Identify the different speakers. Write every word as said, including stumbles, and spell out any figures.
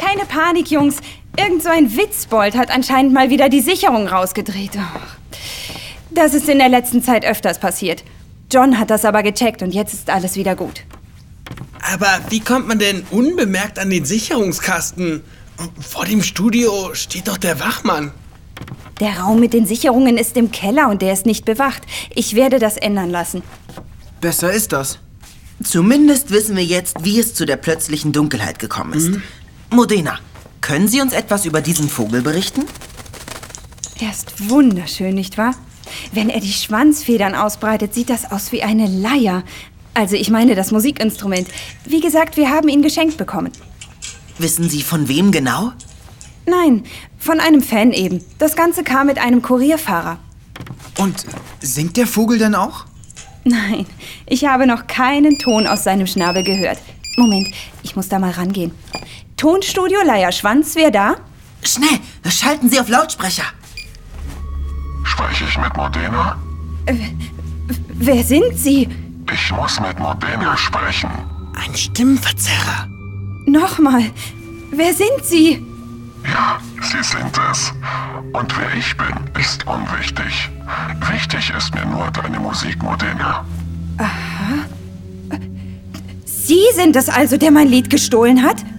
Speaker 1: keine Panik, Jungs. Irgend so ein Witzbold hat anscheinend mal wieder die Sicherung rausgedreht. Oh. Das ist in der letzten Zeit öfters passiert. John hat das aber gecheckt und jetzt ist alles wieder gut.
Speaker 2: Aber wie kommt man denn unbemerkt an den Sicherungskasten? Vor dem Studio steht doch der Wachmann.
Speaker 1: Der Raum mit den Sicherungen ist im Keller und der ist nicht bewacht. Ich werde das ändern lassen.
Speaker 3: Besser ist das.
Speaker 4: Zumindest wissen wir jetzt, wie es zu der plötzlichen Dunkelheit gekommen ist. Mhm. Modena, können Sie uns etwas über diesen Vogel berichten?
Speaker 1: Er ist wunderschön, nicht wahr? Wenn er die Schwanzfedern ausbreitet, sieht das aus wie eine Leier. Also ich meine das Musikinstrument. Wie gesagt, wir haben ihn geschenkt bekommen.
Speaker 4: Wissen Sie von wem genau?
Speaker 1: Nein, von einem Fan eben. Das Ganze kam mit einem Kurierfahrer.
Speaker 3: Und singt der Vogel denn auch?
Speaker 1: Nein, ich habe noch keinen Ton aus seinem Schnabel gehört. Moment, ich muss da mal rangehen. Tonstudio Leierschwanz, wer da?
Speaker 4: Schnell, schalten Sie auf Lautsprecher.
Speaker 5: Spreche ich mit Modena?
Speaker 1: Äh, wer sind Sie?
Speaker 5: Ich muss mit Modena sprechen.
Speaker 2: Ein Stimmenverzerrer.
Speaker 1: Nochmal, wer sind Sie?
Speaker 5: Ja, Sie sind es. Und wer ich bin, ist unwichtig. Wichtig ist mir nur deine Musik, Modena.
Speaker 1: Aha. Sie sind es also, der mein Lied gestohlen hat?